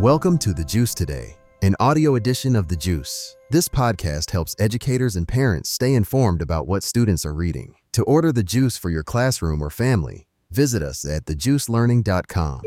Welcome to The Juice Today, an audio edition of The Juice. This podcast helps educators and parents stay informed about what students are reading. To order The Juice for your classroom or family, visit us at thejuicelearning.com.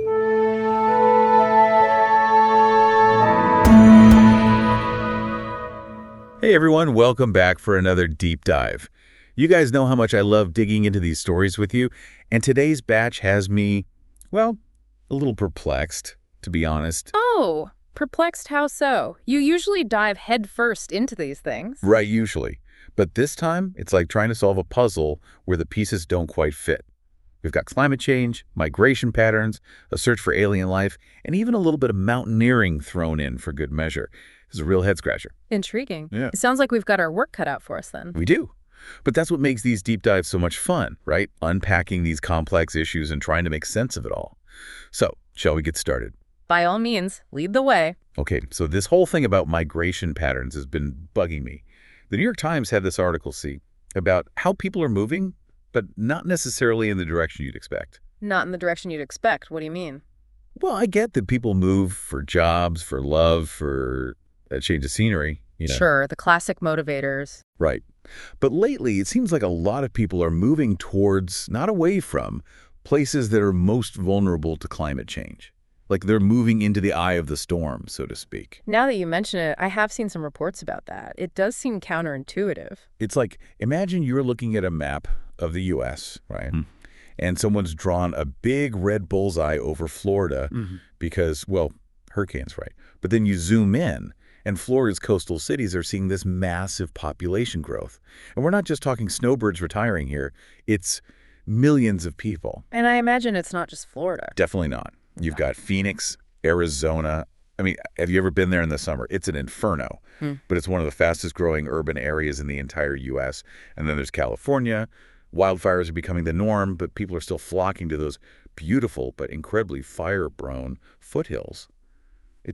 Hey everyone, welcome back for another deep dive. You guys know how much I love digging into these stories with you, and today's batch has me, well, a little perplexed, to be honest. Oh, perplexed how so? You usually dive headfirst into these things. Right, usually. But this time, it's like trying to solve a puzzle where the pieces don't quite fit. We've got climate change, migration patterns, a search for alien life, and even a little bit of mountaineering thrown in for good measure. This is a real head-scratcher. Intriguing. Yeah. It sounds like we've got our work cut out for us then. We do. But that's what makes these deep dives so much fun, right? Unpacking these complex issues and trying to make sense of it all. So, shall we get started? By all means, lead the way. Okay, so this whole thing about migration patterns has been bugging me. The New York Times had this article, about how people are moving, but not necessarily in the direction you'd expect. Not in the direction you'd expect. What do you mean? Well, I get that people move for jobs, for love, for a change of scenery. Sure, the classic motivators. Right. But lately, it seems like a lot of people are moving towards, not away from, places that are most vulnerable to climate change. Like they're moving into the eye of the storm, so to speak. Now that you mention it, I have seen some reports about that. It does seem counterintuitive. It's like, imagine you're looking at a map of the U.S., right? And someone's drawn a big red bullseye over Florida because, well, hurricanes, right? But then you zoom in, and Florida's coastal cities are seeing this massive population growth. And we're not just talking snowbirds retiring here. It's millions of people. And I imagine it's not just Florida. Definitely not. You've got Phoenix, Arizona. I mean, have you ever been there in the summer? It's an inferno, but it's one of the fastest growing urban areas in the entire U.S. And then there's California. Wildfires are becoming the norm, but people are still flocking to those beautiful but incredibly fire-prone foothills. It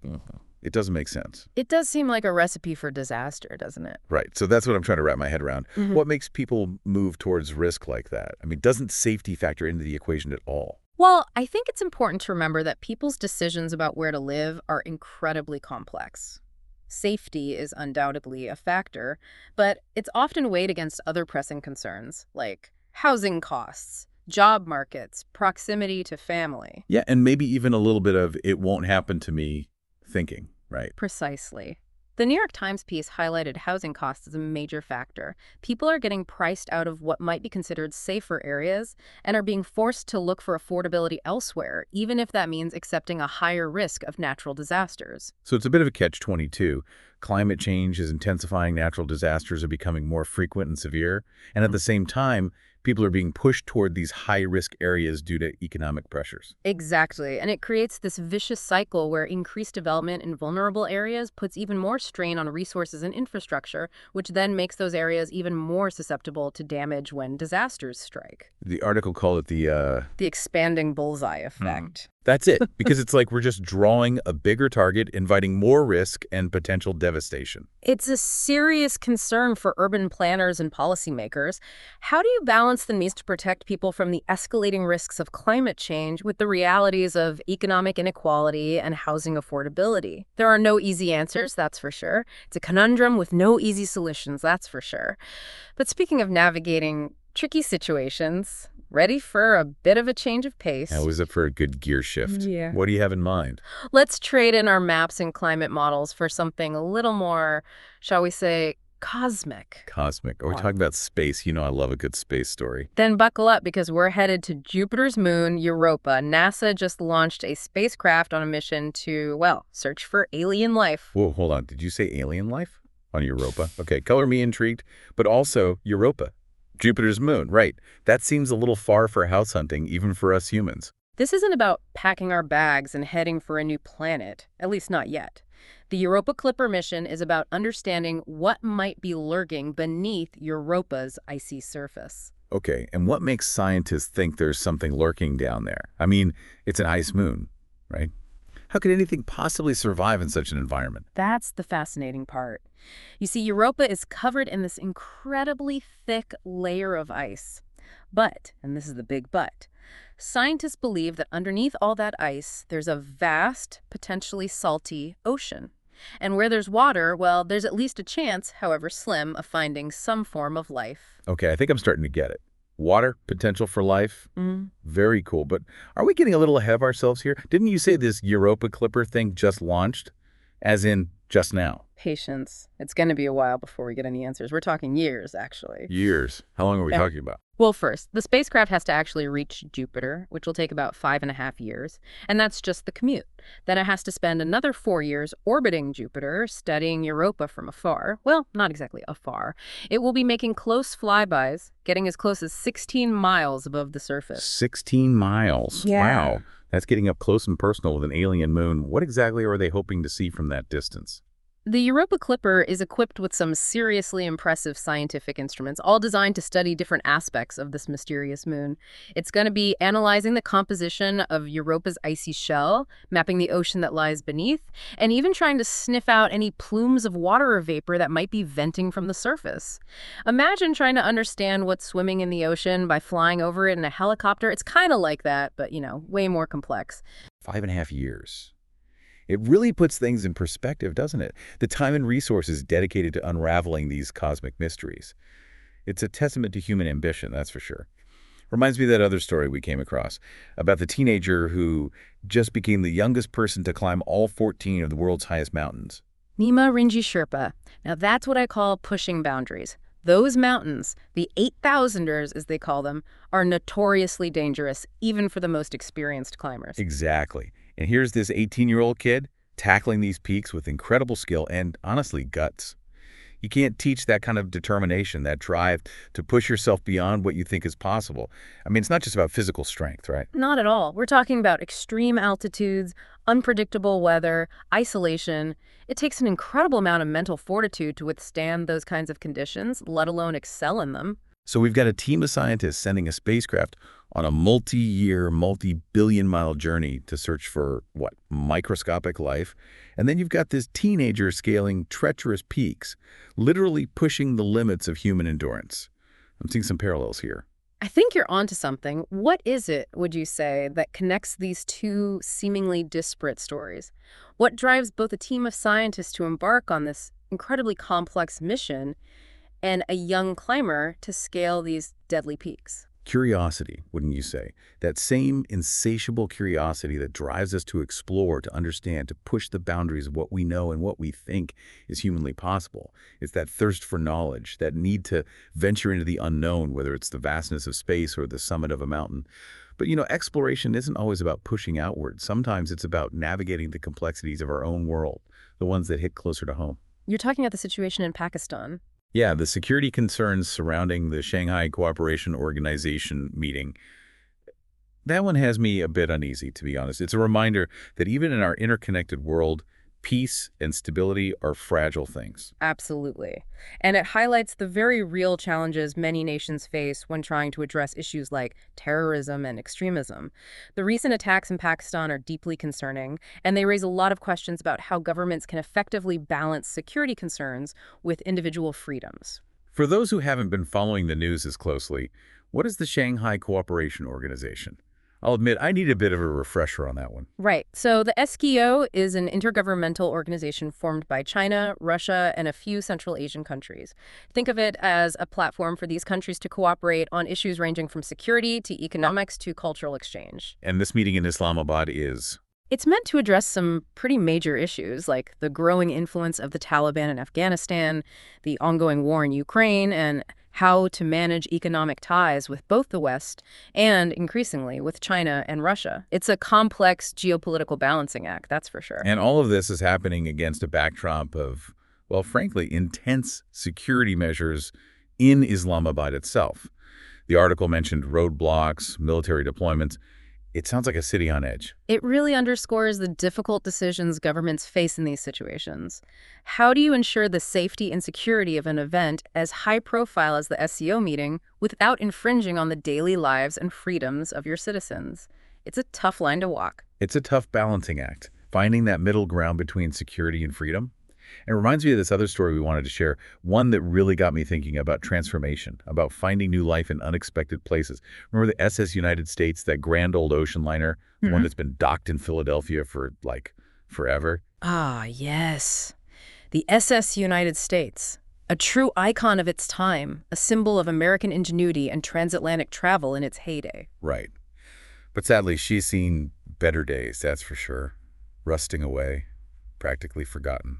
doesn't make sense. It does seem like a recipe for disaster, doesn't it? Right. So that's what I'm trying to wrap my head around. What makes people move towards risk like that? I mean, doesn't safety factor into the equation at all? Well, I think it's important to remember that people's decisions about where to live are incredibly complex. Safety is undoubtedly a factor, but it's often weighed against other pressing concerns, like housing costs, job markets, proximity to family. Yeah, and maybe even a little bit of it won't happen to me thinking, right? Precisely. The New York Times piece highlighted housing costs as a major factor. People are getting priced out of what might be considered safer areas and are being forced to look for affordability elsewhere, even if that means accepting a higher risk of natural disasters. So it's a bit of a catch-22. Climate change is intensifying, natural disasters are becoming more frequent and severe, and at the same time, people are being pushed toward these high-risk areas due to economic pressures. Exactly, and it creates this vicious cycle where increased development in vulnerable areas puts even more strain on resources and infrastructure, which then makes those areas even more susceptible to damage when disasters strike. The article called it The expanding bullseye effect. That's it, because it's like we're just drawing a bigger target, inviting more risk and potential devastation. It's a serious concern for urban planners and policymakers. How do you balance the needs to protect people from the escalating risks of climate change with the realities of economic inequality and housing affordability? There are no easy answers, that's for sure. It's a conundrum with no easy solutions, that's for sure. But speaking of navigating tricky situations, ready for a bit of a change of pace? How is it for a good gear shift? Yeah. What do you have in mind? Let's trade in our maps and climate models for something a little more, shall we say, cosmic. Cosmic. Are we talking about space? You know I love a good space story. Then buckle up because we're headed to Jupiter's moon, Europa. NASA just launched a spacecraft on a mission to, well, search for alien life. Whoa, hold on. Did you say alien life? On Europa? Okay, color me intrigued, but also Europa. Jupiter's moon, right. That seems a little far for house hunting, even for us humans. This isn't about packing our bags and heading for a new planet, at least not yet. The Europa Clipper mission is about understanding what might be lurking beneath Europa's icy surface. Okay, and what makes scientists think there's something lurking down there? I mean, it's an ice moon, right? How could anything possibly survive in such an environment? That's the fascinating part. You see, Europa is covered in this incredibly thick layer of ice. But, and this is the big but, Scientists believe that underneath all that ice, there's a vast, potentially salty ocean. And where there's water, well, there's at least a chance, however slim, of finding some form of life. Okay, I think I'm starting to get it. Water, potential for life, Mm. very cool. But are we getting a little ahead of ourselves here? Didn't you say this Europa Clipper thing just launched? As in, just now? Patience. It's going to be a while before we get any answers. We're talking years, actually. Years. How long are we Yeah. talking about? Well, first, the spacecraft has to actually reach Jupiter, which will take about 5.5 years, and that's just the commute. Then it has to spend another 4 years orbiting Jupiter, studying Europa from afar. Well, not exactly afar. It will be making close flybys, getting as close as 16 miles above the surface. 16 miles. Yeah. Wow. That's getting up close and personal with an alien moon. What exactly are they hoping to see from that distance? The Europa Clipper is equipped with some seriously impressive scientific instruments, all designed to study different aspects of this mysterious moon. It's going to be analyzing the composition of Europa's icy shell, mapping the ocean that lies beneath, and even trying to sniff out any plumes of water or vapor that might be venting from the surface. Imagine trying to understand what's swimming in the ocean by flying over it in a helicopter. It's kind of like that, but, way more complex. 5.5 years. It really puts things in perspective, doesn't it? The time and resources dedicated to unraveling these cosmic mysteries. It's a testament to human ambition, that's for sure. Reminds me of that other story we came across about the teenager who just became the youngest person to climb all 14 of the world's highest mountains. Nima Rinji Sherpa. Now that's what I call pushing boundaries. Those mountains, the 8,000ers as they call them, are notoriously dangerous, even for the most experienced climbers. Exactly. And here's this 18-year-old kid tackling these peaks with incredible skill and, honestly, guts. You can't teach that kind of determination, that drive to push yourself beyond what you think is possible. I mean, it's not just about physical strength, right? Not at all. We're talking about extreme altitudes, unpredictable weather, isolation. It takes an incredible amount of mental fortitude to withstand those kinds of conditions, let alone excel in them. So we've got a team of scientists sending a spacecraft on a multi-year, multi-billion-mile journey to search for, microscopic life. And then you've got this teenager scaling treacherous peaks, literally pushing the limits of human endurance. I'm seeing some parallels here. I think you're onto something. What is it, would you say, that connects these two seemingly disparate stories? What drives both a team of scientists to embark on this incredibly complex mission and a young climber to scale these deadly peaks? Curiosity, wouldn't you say? That same insatiable curiosity that drives us to explore, to understand, to push the boundaries of what we know and what we think is humanly possible. It's that thirst for knowledge, that need to venture into the unknown, whether it's the vastness of space or the summit of a mountain. But, exploration isn't always about pushing outward. Sometimes it's about navigating the complexities of our own world, the ones that hit closer to home. You're talking about the situation in Pakistan. Yeah, the security concerns surrounding the Shanghai Cooperation Organization meeting, that one has me a bit uneasy, to be honest. It's a reminder that even in our interconnected world, peace and stability are fragile things. Absolutely. And it highlights the very real challenges many nations face when trying to address issues like terrorism and extremism. The recent attacks in Pakistan are deeply concerning, and they raise a lot of questions about how governments can effectively balance security concerns with individual freedoms. For those who haven't been following the news as closely, what is the Shanghai Cooperation Organization? I'll admit I need a bit of a refresher on that one. Right. So the SKO is an intergovernmental organization formed by China, Russia, and a few Central Asian countries. Think of it as a platform for these countries to cooperate on issues ranging from security to economics to cultural exchange. And this meeting in Islamabad is? It's meant to address some pretty major issues like the growing influence of the Taliban in Afghanistan, the ongoing war in Ukraine, and how to manage economic ties with both the West and, increasingly, with China and Russia. It's a complex geopolitical balancing act, that's for sure. And all of this is happening against a backdrop of, well, frankly, intense security measures in Islamabad itself. The article mentioned roadblocks, military deployments. It sounds like a city on edge. It really underscores the difficult decisions governments face in these situations. How do you ensure the safety and security of an event as high profile as the SCO meeting without infringing on the daily lives and freedoms of your citizens? It's a tough line to walk. It's a tough balancing act, finding that middle ground between security and freedom. And it reminds me of this other story we wanted to share, one that really got me thinking about transformation, about finding new life in unexpected places. Remember the SS United States, that grand old ocean liner, the one that's been docked in Philadelphia for, like, forever? Ah, yes. The SS United States. A true icon of its time, a symbol of American ingenuity and transatlantic travel in its heyday. Right. But sadly, she's seen better days, that's for sure. Rusting away, practically forgotten.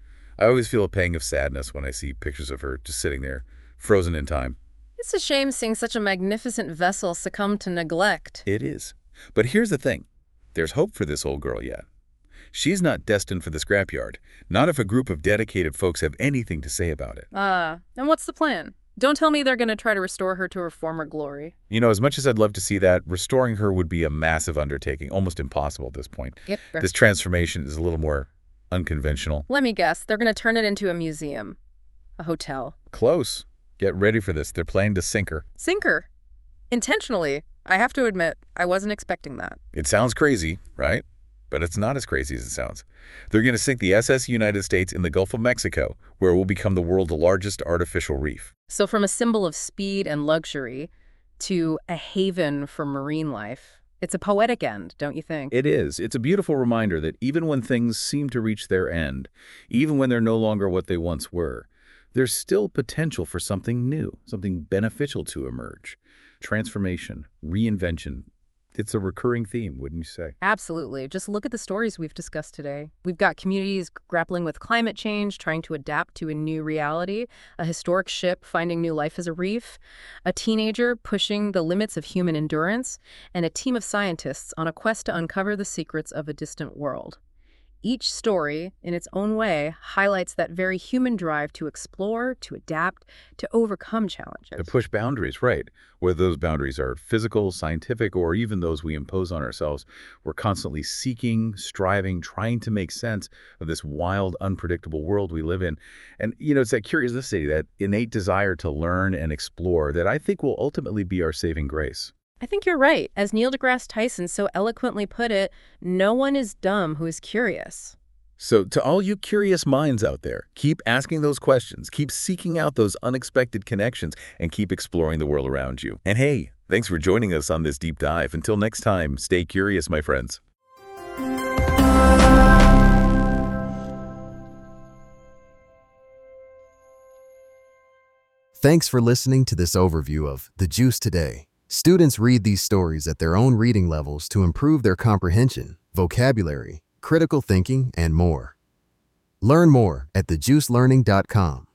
I always feel a pang of sadness when I see pictures of her just sitting there, frozen in time. It's a shame seeing such a magnificent vessel succumb to neglect. It is. But here's the thing. There's hope for this old girl yet. She's not destined for the scrapyard, not if a group of dedicated folks have anything to say about it. And what's the plan? Don't tell me they're going to try to restore her to her former glory. You know, as much as I'd love to see that, restoring her would be a massive undertaking, almost impossible at this point. Yep. This transformation is a little more unconventional. Let me guess, they're going to turn it into a museum. A hotel. Close. Get ready for this. They're planning to sink her. Sink her. Intentionally. I have to admit, I wasn't expecting that. It sounds crazy, right? But it's not as crazy as it sounds. They're going to sink the SS United States in the Gulf of Mexico, where it will become the world's largest artificial reef. So from a symbol of speed and luxury to a haven for marine life, it's a poetic end, don't you think? It is. It's a beautiful reminder that even when things seem to reach their end, even when they're no longer what they once were, there's still potential for something new, something beneficial to emerge. Transformation, reinvention. It's a recurring theme, wouldn't you say? Absolutely. Just look at the stories we've discussed today. We've got communities grappling with climate change, trying to adapt to a new reality, a historic ship finding new life as a reef, a teenager pushing the limits of human endurance, and a team of scientists on a quest to uncover the secrets of a distant world. Each story, in its own way, highlights that very human drive to explore, to adapt, to overcome challenges. To push boundaries, right. Whether those boundaries are physical, scientific, or even those we impose on ourselves, we're constantly seeking, striving, trying to make sense of this wild, unpredictable world we live in. And, you know, it's that curiosity, that innate desire to learn and explore that I think will ultimately be our saving grace. I think you're right. As Neil deGrasse Tyson so eloquently put it, no one is dumb who is curious. So to all you curious minds out there, keep asking those questions, keep seeking out those unexpected connections, and keep exploring the world around you. And hey, thanks for joining us on this deep dive. Until next time, stay curious, my friends. Thanks for listening to this overview of The Juice Today. Students read these stories at their own reading levels to improve their comprehension, vocabulary, critical thinking, and more. Learn more at thejuicelearning.com.